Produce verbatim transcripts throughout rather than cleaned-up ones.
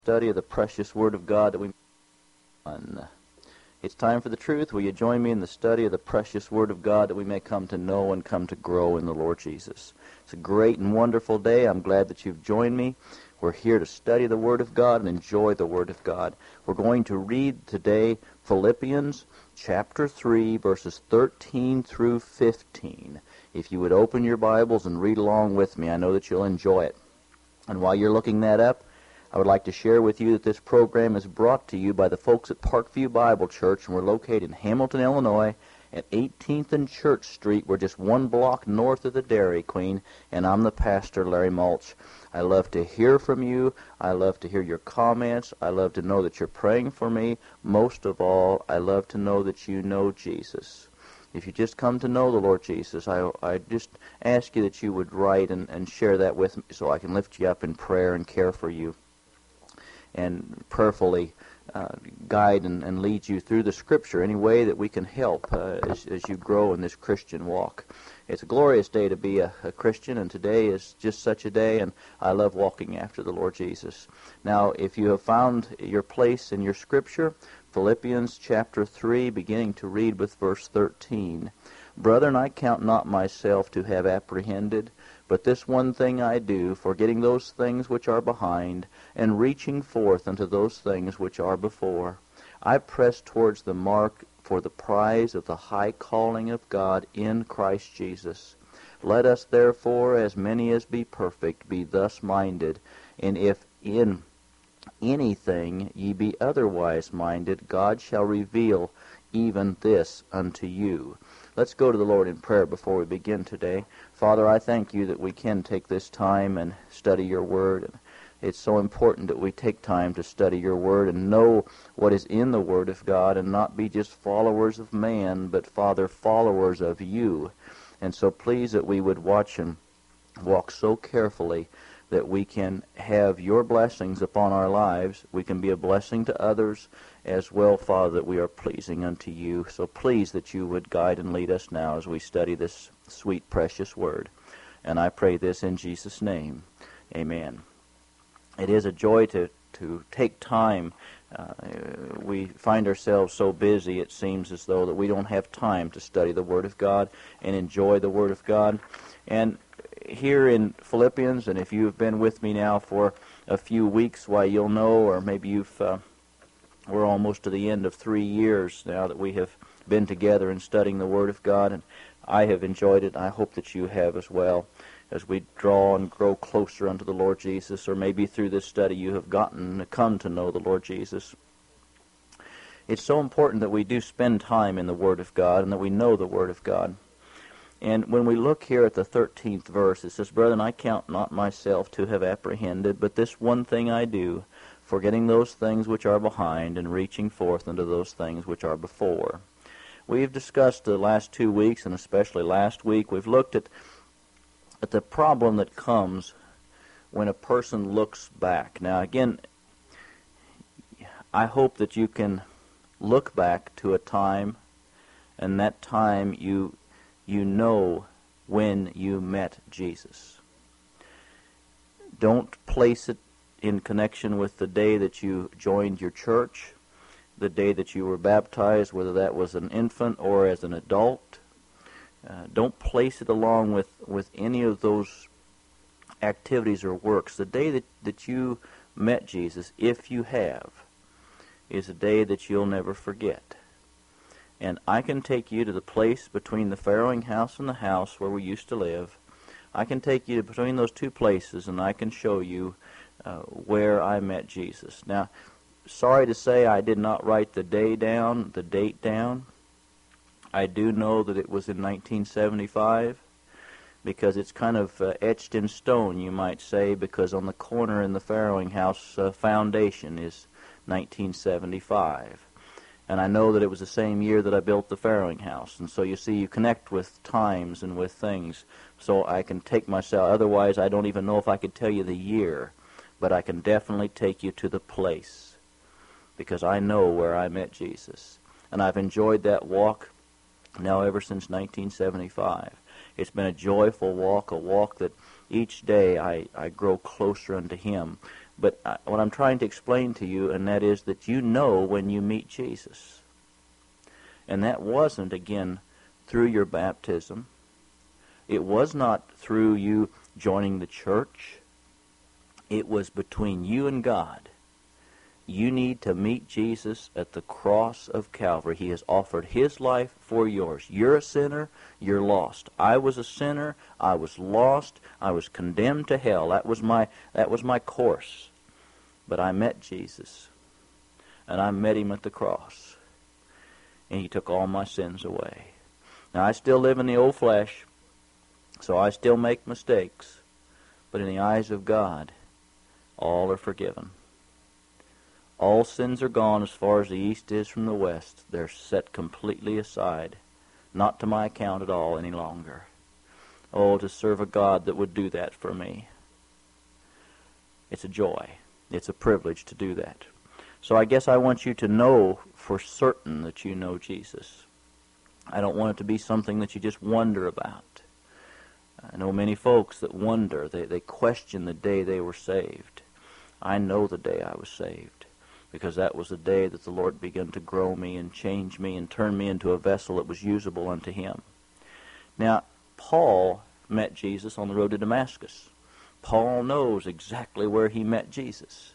Study of the precious Word of God that we on. It's time for the truth. Will you join me in the study of the precious Word of God that we may come to know and come to grow in the Lord Jesus? It's a great and wonderful day. I'm glad that you've joined me. We're here to study the Word of God and enjoy the Word of God. We're going to read today Philippians chapter three, verses thirteen through fifteen. If you would open your Bibles and read along with me, I know that you'll enjoy it. And while you're looking that up, I would like to share with you that this program is brought to you by the folks at Parkview Bible Church, and we're located in Hamilton, Illinois, at eighteenth and Church Street. We're just one block north of the Dairy Queen, and I'm the pastor, Larry Mulch. I love to hear from you. I love to hear your comments. I love to know that you're praying for me. Most of all, I love to know that you know Jesus. If you just come to know the Lord Jesus, I, I just ask you that you would write and, and share that with me so I can lift you up in prayer and care for you, and prayerfully uh, guide and, and lead you through the Scripture any way that we can help uh, as, as you grow in this Christian walk. It's a glorious day to be a, a Christian, and today is just such a day, and I love walking after the Lord Jesus. Now, if you have found your place in your Scripture, Philippians chapter three, beginning to read with verse thirteen. Brethren, I count not myself to have apprehended, but this one thing I do, forgetting those things which are behind, and reaching forth unto those things which are before. I press towards the mark for the prize of the high calling of God in Christ Jesus. Let us therefore, as many as be perfect, be thus minded, and if in anything ye be otherwise minded, God shall reveal even this unto you. Let's go to the Lord in prayer before we begin today. Father, I thank you that we can take this time and study your word. It's so important that we take time to study your word and know what is in the word of God and not be just followers of man, but, Father, followers of you. And so please that we would watch and walk so carefully that we can have your blessings upon our lives. We can be a blessing to others as well, Father, that we are pleasing unto you. So please that you would guide and lead us now as we study this sweet, precious word. And I pray this in Jesus' name. Amen. It is a joy to, to take time. Uh, we find ourselves so busy, it seems as though that we don't have time to study the Word of God and enjoy the Word of God. And here in Philippians, and if you've been with me now for a few weeks, why, you'll know, or maybe you've uh, we're almost to the end of three years now that we have been together and studying the Word of God, and I have enjoyed it. I hope that you have as well, as we draw and grow closer unto the Lord Jesus, or maybe through this study you have gotten to come to know the Lord Jesus. It's so important that we do spend time in the Word of God and that we know the Word of God. And when we look here at the thirteenth verse, it says, Brethren, I count not myself to have apprehended, but this one thing I do, forgetting those things which are behind, and reaching forth unto those things which are before. We've discussed the last two weeks, and especially last week, we've looked at, at the problem that comes when a person looks back. Now, again, I hope that you can look back to a time, and that time you you know when you met Jesus. Don't place it in connection with the day that you joined your church, the day that you were baptized, whether that was an infant or as an adult. Uh, don't place it along with, with any of those activities or works. The day that, that you met Jesus, if you have, is a day that you'll never forget. And I can take you to the place between the farrowing house and the house where we used to live. I can take you between those two places, and I can show you uh, where I met Jesus. Now, sorry to say I did not write the day down, the date down. I do know that it was in nineteen seventy-five, because it's kind of uh, etched in stone, you might say, because on the corner in the farrowing house uh, foundation is nineteen seventy-five. And I know that it was the same year that I built the farrowing house. And so you see, you connect with times and with things. So I can take myself, otherwise I don't even know if I could tell you the year. But I can definitely take you to the place, because I know where I met Jesus. And I've enjoyed that walk now ever since nineteen seventy-five. It's been a joyful walk, a walk that each day I, I grow closer unto Him. But I, what I'm trying to explain to you, and that is that you know when you meet Jesus. And that wasn't, again, through your baptism. It was not through you joining the church. It was between you and God. You need to meet Jesus at the cross of Calvary. He has offered His life for yours. You're a sinner. You're lost. I was a sinner. I was lost. I was condemned to hell. That was my, that was my course. But I met Jesus. And I met Him at the cross. And He took all my sins away. Now, I still live in the old flesh, so I still make mistakes. But in the eyes of God, all are forgiven. All sins are gone as far as the east is from the west. They're set completely aside, not to my account at all any longer. Oh, to serve a God that would do that for me. It's a joy. It's a privilege to do that. So I guess I want you to know for certain that you know Jesus. I don't want it to be something that you just wonder about. I know many folks that wonder. They, they question the day they were saved. I know the day I was saved, because that was the day that the Lord began to grow me and change me and turn me into a vessel that was usable unto Him. Now, Paul met Jesus on the road to Damascus. Paul knows exactly where he met Jesus.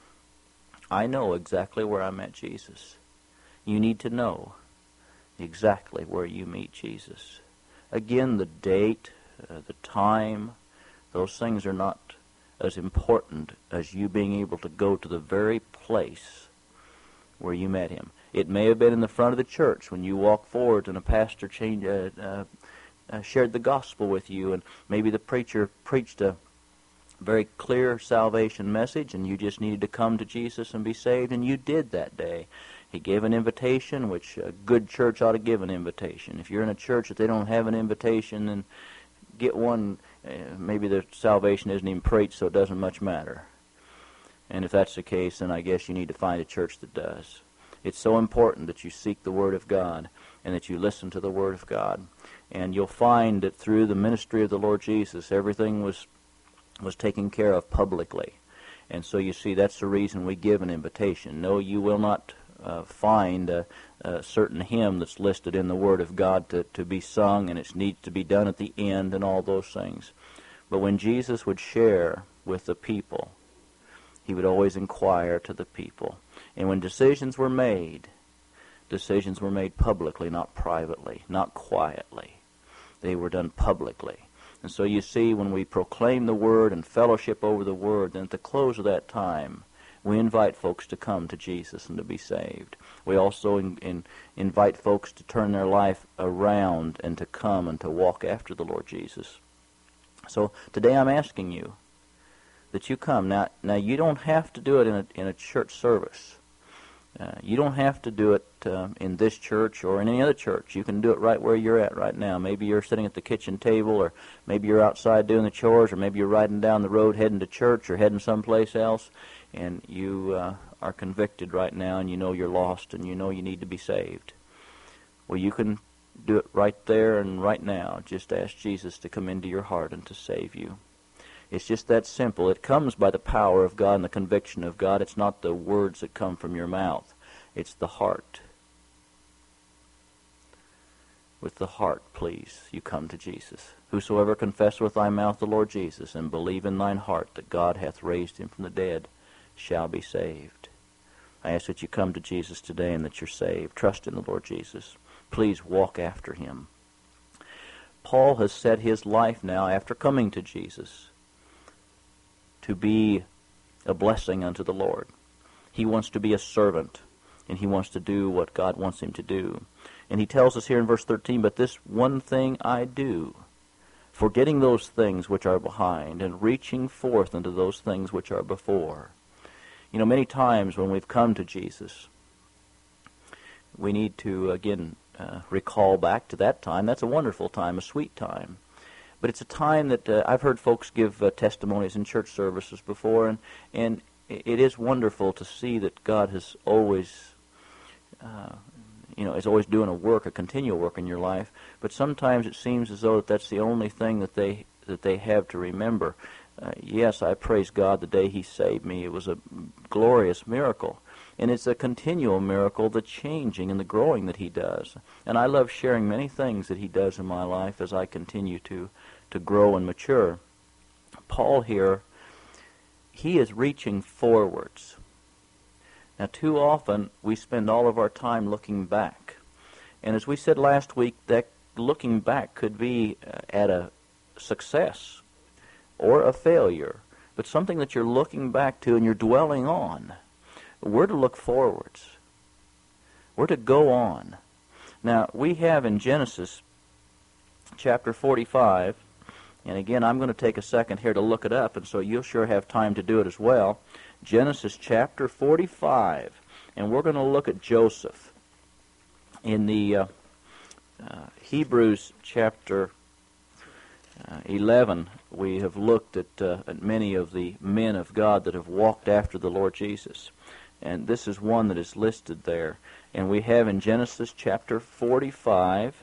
I know exactly where I met Jesus. You need to know exactly where you meet Jesus. Again, the date, uh, the time, those things are not as important as you being able to go to the very place where you met Him. It may have been in the front of the church when you walked forward and a pastor changed, uh, uh, uh, shared the gospel with you, and maybe the preacher preached a very clear salvation message, and you just needed to come to Jesus and be saved, and you did that day. He gave an invitation, which a good church ought to give an invitation. If you're in a church that they don't have an invitation, then get one. Uh, maybe the salvation isn't even preached, so it doesn't much matter. And if that's the case, then I guess you need to find a church that does. It's so important that you seek the Word of God and that you listen to the Word of God. And you'll find that through the ministry of the Lord Jesus, everything was was taken care of publicly. And so you see, that's the reason we give an invitation. No, you will not uh, find a, a certain hymn that's listed in the Word of God to, to be sung, and it needs to be done at the end and all those things. But when Jesus would share with the people, He would always inquire to the people. And when decisions were made, decisions were made publicly, not privately, not quietly. They were done publicly. And so you see, when we proclaim the Word and fellowship over the Word, then at the close of that time, we invite folks to come to Jesus and to be saved. We also in, in, invite folks to turn their life around and to come and to walk after the Lord Jesus. So today I'm asking you that you come. Now, now you don't have to do it in a, in a church service. Uh, you don't have to do it uh, in this church or in any other church. You can do it right where you're at right now. Maybe you're sitting at the kitchen table, or maybe you're outside doing the chores, or maybe you're riding down the road heading to church or heading someplace else, and you uh, are convicted right now, and you know you're lost, and you know you need to be saved. Well, you can do it right there and right now. Just ask Jesus to come into your heart and to save you. It's just that simple. It comes by the power of God and the conviction of God. It's not the words that come from your mouth. It's the heart. With the heart, please, you come to Jesus. Whosoever confess with thy mouth the Lord Jesus, and believe in thine heart that God hath raised Him from the dead, shall be saved. I ask that you come to Jesus today and that you're saved. Trust in the Lord Jesus. Please walk after Him. Paul has set his life now, after coming to Jesus, to be a blessing unto the Lord. He wants to be a servant, and he wants to do what God wants him to do. And he tells us here in verse thirteen, but this one thing I do, forgetting those things which are behind, and reaching forth unto those things which are before. You know, many times when we've come to Jesus, we need to, again, uh, recall back to that time. That's a wonderful time, a sweet time. But it's a time that uh, I've heard folks give uh, testimonies in church services before, and, and it is wonderful to see that God has always, uh, you know, is always doing a work, a continual work in your life. But sometimes it seems as though that that's the only thing that they that they have to remember. uh, yes, I praise God the day he saved me. It was a glorious miracle. And it's a continual miracle, the changing and the growing that he does. And I love sharing many things that he does in my life as I continue to, to grow and mature. Paul here, he is reaching forwards. Now, too often, we spend all of our time looking back. And as we said last week, that looking back could be uh, at a success or a failure, but something that you're looking back to and you're dwelling on. We're to look forwards. We're to go on. Now, we have in Genesis chapter forty-five, and again, I'm going to take a second here to look it up, and so you'll sure have time to do it as well. Genesis chapter forty-five, and we're going to look at Joseph. In the uh, uh, Hebrews chapter uh, eleven, we have looked at, uh, at many of the men of God that have walked after the Lord Jesus. And this is one that is listed there. And we have in Genesis chapter forty-five,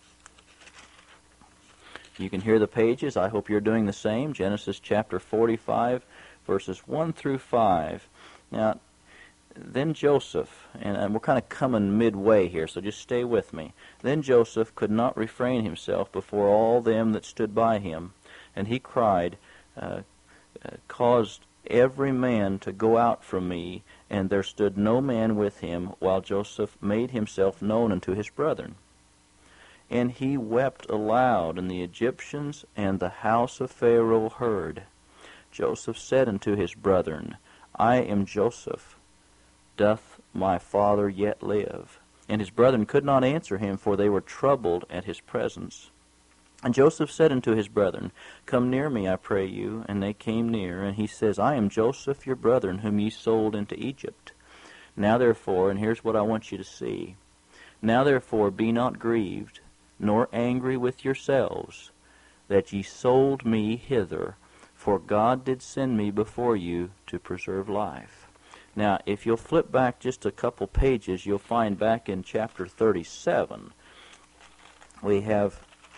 you can hear the pages. I hope you're doing the same. Genesis chapter forty-five, verses one through five. Now, then Joseph, and, and we're kind of coming midway here, so just stay with me. Then Joseph could not refrain himself before all them that stood by him, and he cried, uh, uh, caused every man to go out from me, and there stood no man with him, while Joseph made himself known unto his brethren. And he wept aloud, and the Egyptians and the house of Pharaoh heard. Joseph said unto his brethren, I am Joseph. Doth my father yet live? And his brethren could not answer him, for they were troubled at his presence. And Joseph said unto his brethren, Come near me, I pray you. And they came near, and he says, I am Joseph your brethren, whom ye sold into Egypt. Now therefore, and here's what I want you to see, now therefore be not grieved, nor angry with yourselves, that ye sold me hither, for God did send me before you to preserve life. Now, if you'll flip back just a couple pages, you'll find back in chapter thirty-seven, we have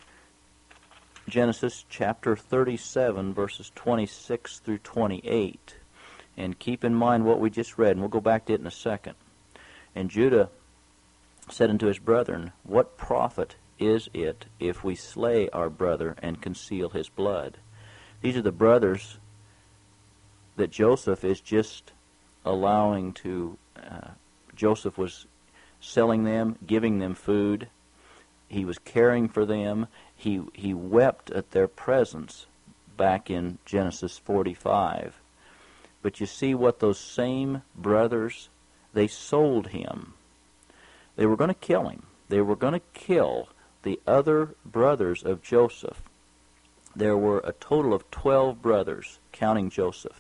Genesis chapter thirty-seven, verses twenty-six through twenty-eight. And keep in mind what we just read, and we'll go back to it in a second. And Judah said unto his brethren, What profit is it if we slay our brother and conceal his blood? These are the brothers that Joseph is just allowing to, uh, Joseph was selling them, giving them food. He was caring for them. He he wept at their presence back in Genesis forty-five. But you see what those same brothers, they sold him. They were going to kill him. They were going to kill the other brothers of Joseph. There were a total of twelve brothers, counting Joseph.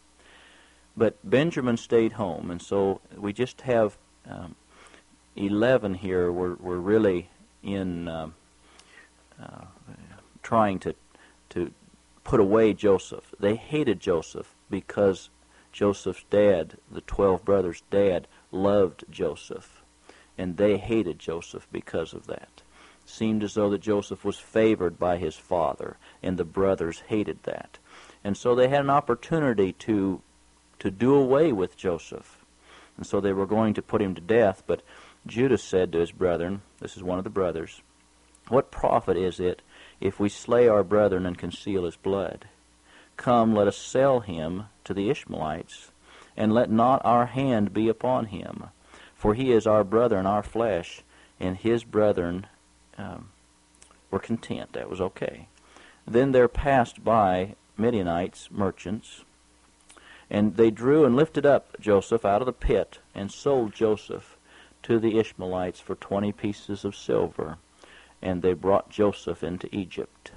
But Benjamin stayed home, and so we just have um, eleven here. We're, we're really in um, uh, trying to to put away Joseph. They hated Joseph because Joseph's dad, the twelve brothers' dad, loved Joseph, and they hated Joseph because of that. It seemed as though that Joseph was favored by his father, and the brothers hated that. And so they had an opportunity to to do away with Joseph. And so they were going to put him to death, but Judah said to his brethren, this is one of the brothers, What profit is it if we slay our brethren and conceal his blood? Come, let us sell him to the Ishmaelites, and let not our hand be upon him. For he is our brother and our flesh, and his brethren um, were content. That was okay. Then there passed by Midianites, merchants, and they drew and lifted up Joseph out of the pit, and sold Joseph to the Ishmaelites for twenty pieces of silver. And they brought Joseph into Egypt.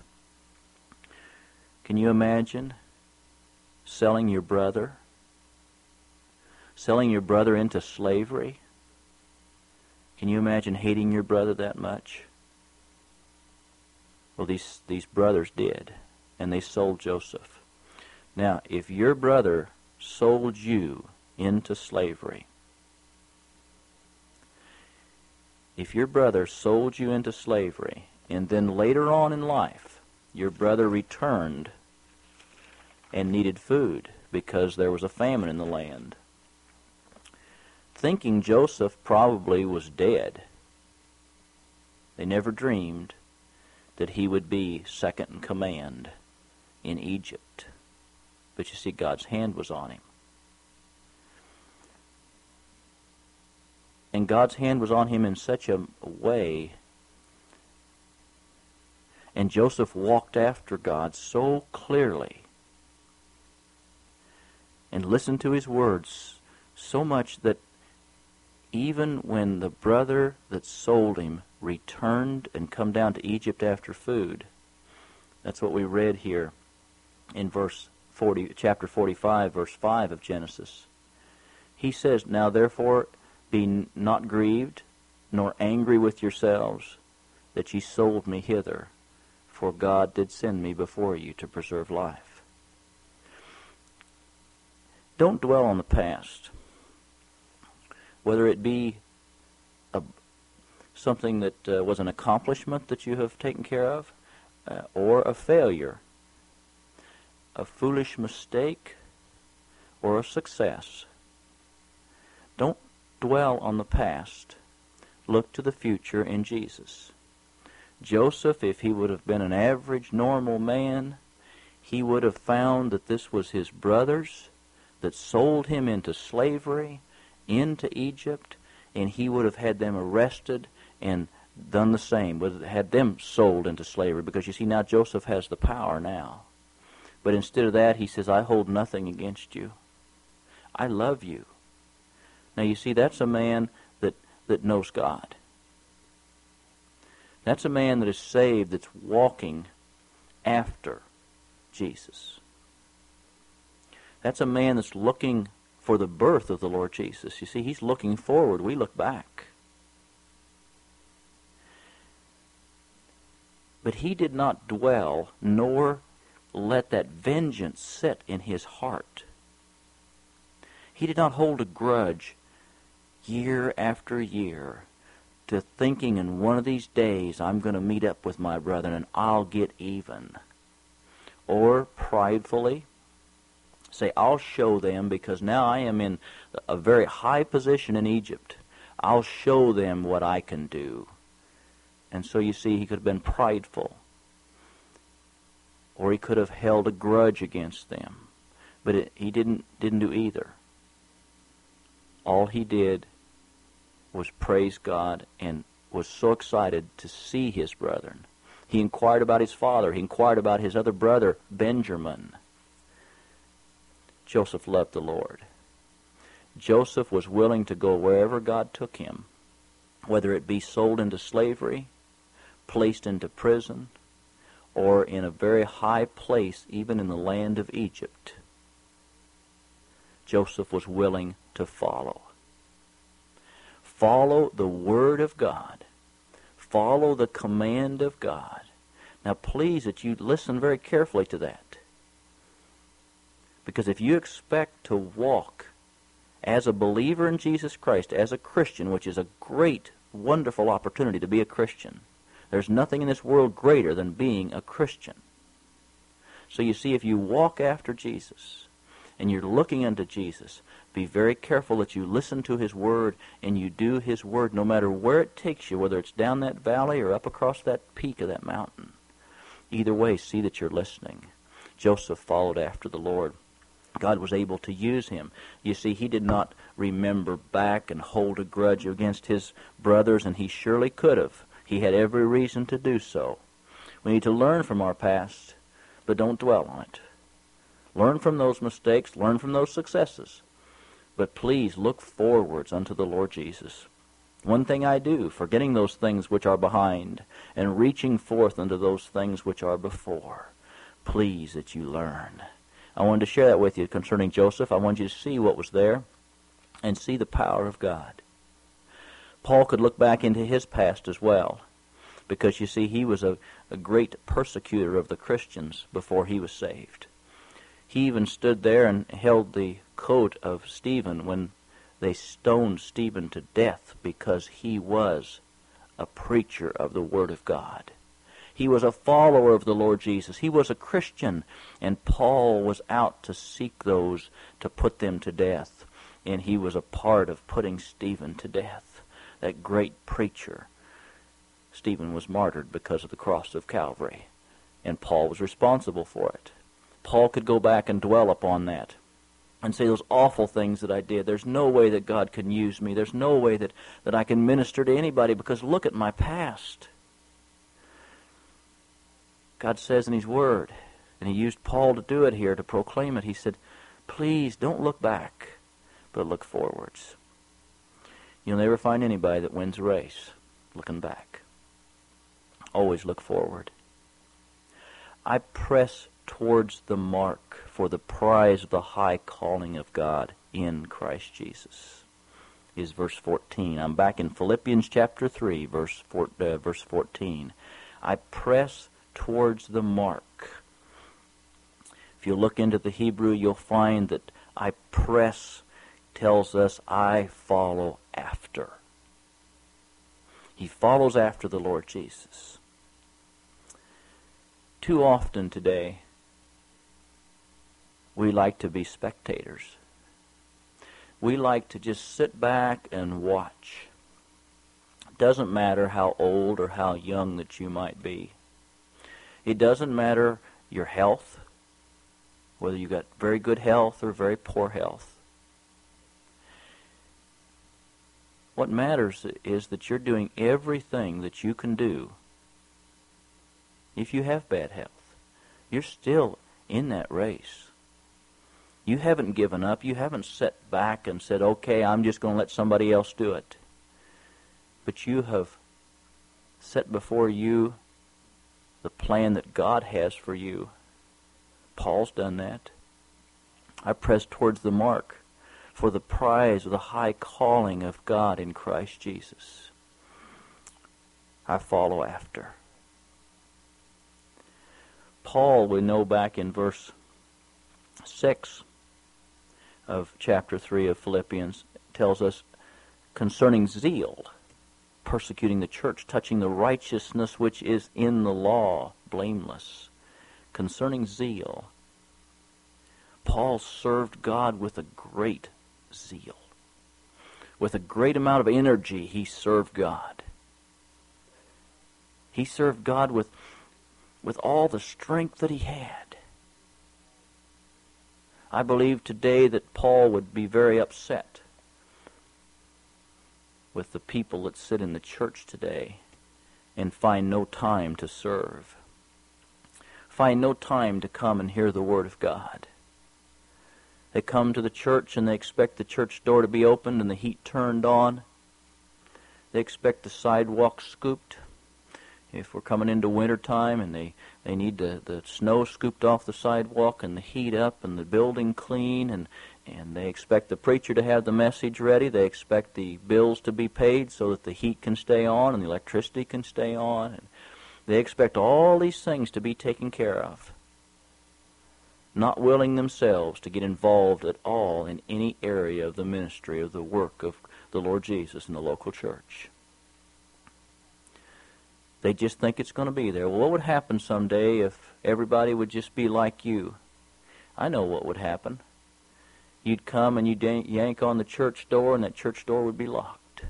Can you imagine selling your brother? Selling your brother into slavery? Can you imagine hating your brother that much? Well, these, these brothers did, and they sold Joseph. Now, if your brother sold you into slavery, if your brother sold you into slavery, and then later on in life, your brother returned and needed food because there was a famine in the land. Thinking Joseph probably was dead, they never dreamed that he would be second in command in Egypt. But you see, God's hand was on him. And God's hand was on him in such a way, and Joseph walked after God so clearly and listened to his words so much that even when the brother that sold him returned and come down to Egypt after food, that's what we read here in verse forty, chapter forty-five, verse five of Genesis. He says, "Now therefore be not grieved, nor angry with yourselves, that ye sold me hither, for God did send me before you to preserve life." Don't dwell on the past, whether it be a, something that uh, was an accomplishment that you have taken care of, uh, or a failure, a foolish mistake, or a success. Don't dwell on the past. Look to the future in Jesus. Joseph, if he would have been an average, normal man, he would have found that this was his brothers that sold him into slavery, into Egypt, and he would have had them arrested and done the same, would have had them sold into slavery, because you see, now Joseph has the power now. But instead of that, he says, "I hold nothing against you. I love you." Now you see, that's a man that, that knows God. That's a man that is saved, that's walking after Jesus. That's a man that's looking for the birth of the Lord Jesus. You see, he's looking forward. We look back. But he did not dwell, nor let that vengeance sit in his heart. He did not hold a grudge year after year to thinking, in one of these days I'm going to meet up with my brethren and I'll get even. Or pridefully say, "I'll show them, because now I am in a very high position in Egypt. I'll show them what I can do." And so you see, he could have been prideful. Or he could have held a grudge against them. But it, he didn't, didn't do either. All he did was praise God and was so excited to see his brethren. He inquired about his father. He inquired about his other brother, Benjamin. Joseph loved the Lord. Joseph was willing to go wherever God took him, whether it be sold into slavery, placed into prison, or in a very high place, even in the land of Egypt. Joseph was willing to follow. Follow the Word of God. Follow the command of God. Now please, that you listen very carefully to that. Because if you expect to walk as a believer in Jesus Christ, as a Christian, which is a great, wonderful opportunity to be a Christian, there's nothing in this world greater than being a Christian. So you see, if you walk after Jesus, and you're looking unto Jesus, be very careful that you listen to His Word and you do His Word no matter where it takes you, whether it's down that valley or up across that peak of that mountain. Either way, see that you're listening. Joseph followed after the Lord. God was able to use him. You see, he did not remember back and hold a grudge against his brothers, and he surely could have. He had every reason to do so. We need to learn from our past, but don't dwell on it. Learn from those mistakes, learn from those successes. But please look forwards unto the Lord Jesus. One thing I do, forgetting those things which are behind, and reaching forth unto those things which are before. Please that you learn. I wanted to share that with you concerning Joseph. I wanted you to see what was there and see the power of God. Paul could look back into his past as well, because you see, he was a, a great persecutor of the Christians before he was saved. He even stood there and held the coat of Stephen when they stoned Stephen to death because he was a preacher of the Word of God. He was a follower of the Lord Jesus. He was a Christian. And Paul was out to seek those to put them to death. And he was a part of putting Stephen to death, that great preacher. Stephen was martyred because of the cross of Calvary, and Paul was responsible for it. Paul could go back and dwell upon that and say those awful things that I did. There's no way that God can use me. There's no way that, that I can minister to anybody because look at my past. God says in His Word, and He used Paul to do it here, to proclaim it. He said, please don't look back, but look forwards. You'll never find anybody that wins a race looking back. Always look forward. I press towards the mark for the prize of the high calling of God in Christ Jesus. Is verse fourteen. I'm back in Philippians chapter three, verse four, uh, verse fourteen. I press towards the mark. If you look into the Hebrew, you'll find that I press tells us I follow after. He follows after the Lord Jesus. Too often today, we like to be spectators. We like to just sit back and watch. It doesn't matter how old or how young that you might be. It doesn't matter your health, whether you got very good health or very poor health. What matters is that you're doing everything that you can do. If you have bad health, you're still in that race. You haven't given up. You haven't sat back and said, okay, I'm just going to let somebody else do it. But you have set before you the plan that God has for you. Paul's done that. I press towards the mark for the prize of the high calling of God in Christ Jesus. I follow after. Paul, we know back in verse six of chapter three of Philippians, tells us concerning zeal, persecuting the church, touching the righteousness which is in the law, blameless. Concerning zeal, Paul served God with a great zeal. With a great amount of energy, he served God. He served God with with all the strength that he had. I believe today that Paul would be very upset with the people that sit in the church today and find no time to serve. Find no time to come and hear the Word of God. They come to the church and they expect the church door to be opened and the heat turned on. They expect the sidewalk scooped. If we're coming into winter time and they, they need the, the snow scooped off the sidewalk and the heat up and the building clean, and, and they expect the preacher to have the message ready. They expect the bills to be paid so that the heat can stay on and the electricity can stay on. And they expect all these things to be taken care of, not willing themselves to get involved at all in any area of the ministry of the work of the Lord Jesus in the local church. They just think it's going to be there. Well, what would happen someday if everybody would just be like you? I know what would happen. You'd come and you'd yank on the church door and that church door would be locked.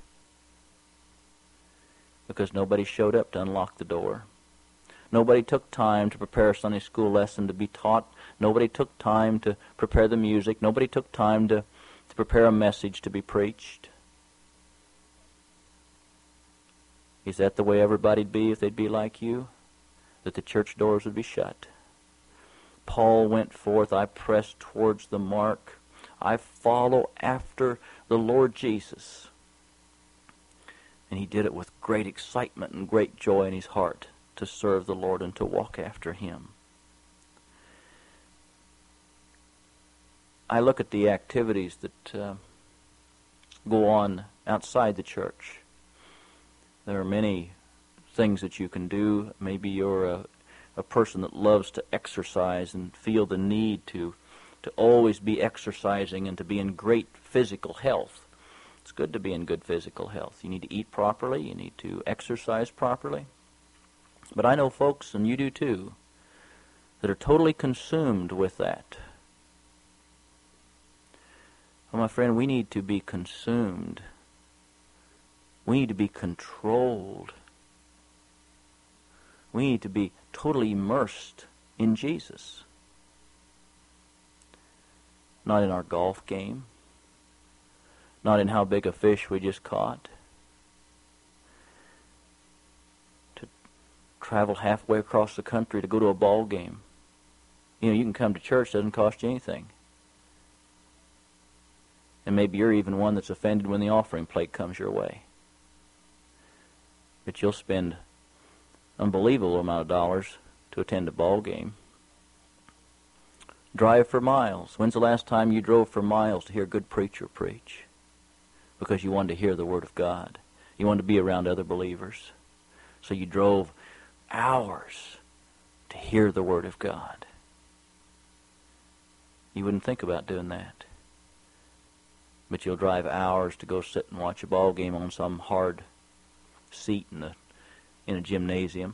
Because nobody showed up to unlock the door. Nobody took time to prepare a Sunday school lesson to be taught. Nobody took time to prepare the music. Nobody took time to, to prepare a message to be preached. Is that the way everybody'd be if they'd be like you? That the church doors would be shut. Paul went forth, I press towards the mark. I follow after the Lord Jesus. And he did it with great excitement and great joy in his heart to serve the Lord and to walk after Him. I look at the activities that uh, go on outside the church. There are many things that you can do. Maybe you're a, a person that loves to exercise and feel the need to, to always be exercising and to be in great physical health. It's good to be in good physical health. You need to eat properly. You need to exercise properly. But I know folks, and you do too, that are totally consumed with that. Well, my friend, we need to be consumed. We need to be controlled. We need to be totally immersed in Jesus. Not in our golf game. Not in how big a fish we just caught. To travel halfway across the country to go to a ball game. You know, you can come to church, it doesn't cost you anything. And maybe you're even one that's offended when the offering plate comes your way. But you'll spend an unbelievable amount of dollars to attend a ball game. Drive for miles. When's the last time you drove for miles to hear a good preacher preach? Because you wanted to hear the Word of God. You wanted to be around other believers. So you drove hours to hear the Word of God. You wouldn't think about doing that. But you'll drive hours to go sit and watch a ball game on some hard seat in a, in a gymnasium.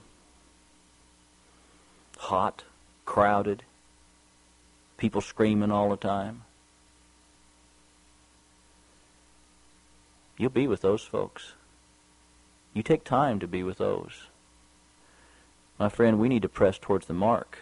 Hot, crowded, people screaming all the time. You'll be with those folks. You take time to be with those. My friend, we need to press towards the mark.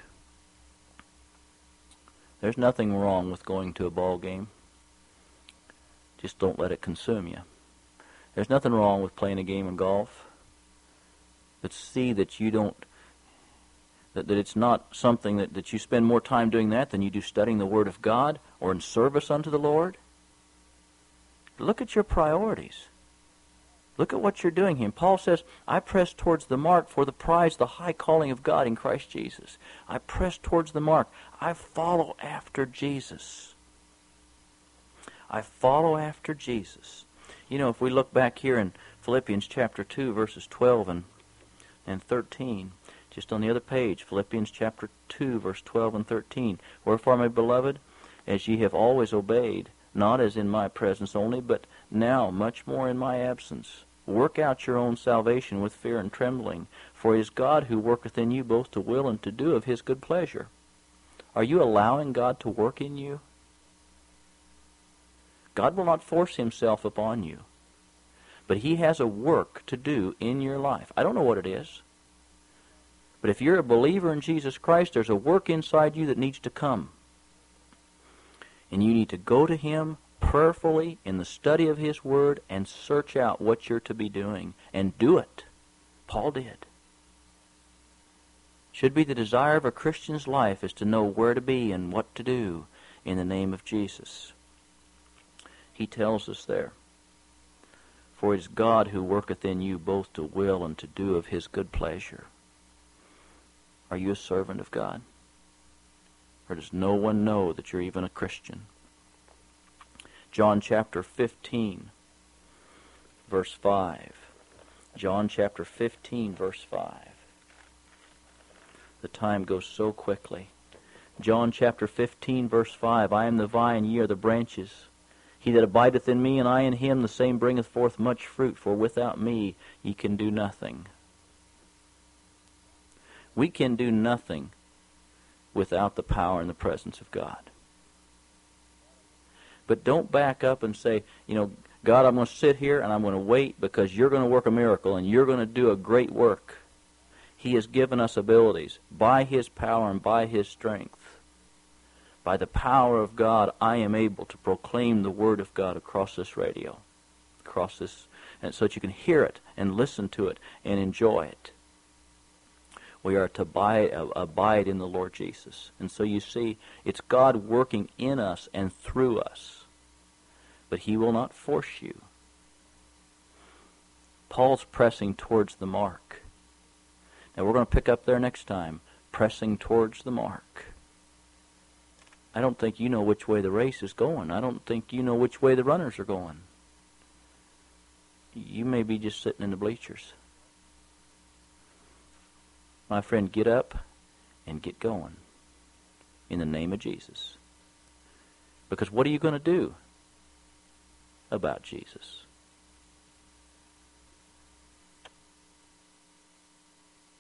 There's nothing wrong with going to a ball game. Just don't let it consume you. There's nothing wrong with playing a game of golf. But see that you don't, that, that it's not something that, that you spend more time doing that than you do studying the Word of God or in service unto the Lord. Look at your priorities. Look at what you're doing here. And Paul says, I press towards the mark for the prize, the high calling of God in Christ Jesus. I press towards the mark. I follow after Jesus. I follow after Jesus. You know, if we look back here in Philippians chapter two, verses twelve and, and thirteen, just on the other page, Philippians chapter two, verse twelve and thirteen, wherefore, my beloved, as ye have always obeyed, not as in my presence only, but now much more in my absence, work out your own salvation with fear and trembling, for it is God who worketh in you both to will and to do of his good pleasure. Are you allowing God to work in you? God will not force himself upon you, but he has a work to do in your life. I don't know what it is, but if you're a believer in Jesus Christ, there's a work inside you that needs to come. And you need to go to him prayerfully in the study of his word and search out what you're to be doing and do it. Paul did. Should be the desire of a Christian's life is to know where to be and what to do in the name of Jesus. He tells us there, for it is God who worketh in you both to will and to do of his good pleasure. Are you a servant of God? Or does no one know that you're even a Christian? John chapter fifteen, verse five. John chapter fifteen, verse five. The time goes so quickly. John chapter fifteen, verse five. I am the vine, ye are the branches. He that abideth in me, and I in him, the same bringeth forth much fruit, for without me ye can do nothing. We can do nothing without the power and the presence of God. But don't back up and say, you know, God, I'm going to sit here and I'm going to wait because you're going to work a miracle and you're going to do a great work. He has given us abilities by his power and by his strength. By the power of God, I am able to proclaim the Word of God across this radio, across this, and so that you can hear it and listen to it and enjoy it. We are to abide, abide in the Lord Jesus. And so you see, it's God working in us and through us. But he will not force you. Paul's pressing towards the mark. Now we're going to pick up there next time, pressing towards the mark. I don't think you know which way the race is going. I don't think you know which way the runners are going. You may be just sitting in the bleachers. My friend, get up and get going in the name of Jesus. Because what are you going to do about Jesus?